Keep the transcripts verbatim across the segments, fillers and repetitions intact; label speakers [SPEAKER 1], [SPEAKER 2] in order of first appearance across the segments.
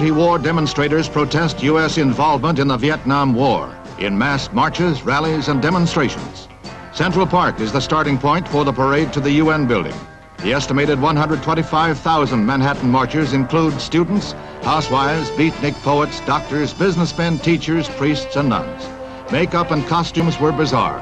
[SPEAKER 1] Anti-war demonstrators protest U S involvement in the Vietnam War in mass marches, rallies, and demonstrations. Central Park is the starting point for the parade to the U N building. The estimated one hundred twenty-five thousand Manhattan marchers include students, housewives, beatnik poets, doctors, businessmen, teachers, priests, and nuns. Makeup and costumes were bizarre.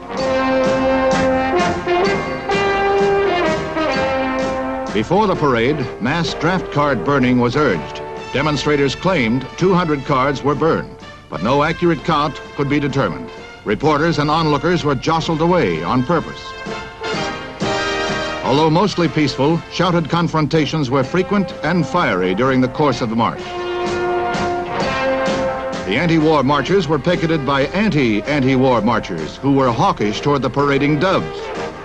[SPEAKER 1] Before the parade, mass draft card burning was urged. Demonstrators claimed two hundred cards were burned, but no accurate count could be determined. Reporters and onlookers were jostled away on purpose. Although mostly peaceful, shouted confrontations were frequent and fiery during the course of the march. The anti-war marchers were picketed by anti-anti-war marchers who were hawkish toward the parading doves.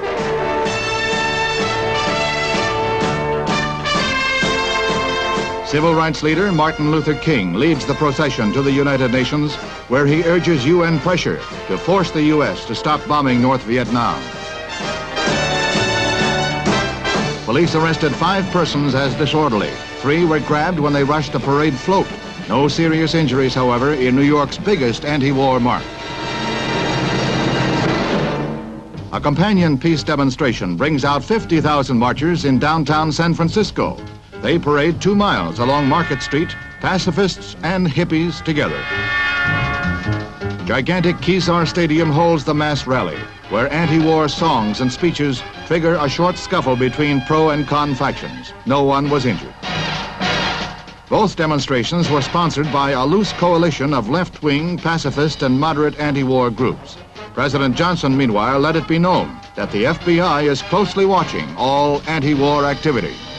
[SPEAKER 1] Civil rights leader Martin Luther King leads the procession to the United Nations, where he urges U N pressure to force the U S to stop bombing North Vietnam. Police arrested five persons as disorderly. Three were grabbed when they rushed the parade float. No serious injuries, however, in New York's biggest anti-war march. A companion peace demonstration brings out fifty thousand marchers in downtown San Francisco. They parade two miles along Market Street, pacifists and hippies together. Gigantic Kezar Stadium holds the mass rally, where anti-war songs and speeches trigger a short scuffle between pro and con factions. No one was injured. Both demonstrations were sponsored by a loose coalition of left-wing, pacifist, and moderate anti-war groups. President Johnson, meanwhile, let it be known that the F B I is closely watching all anti-war activity.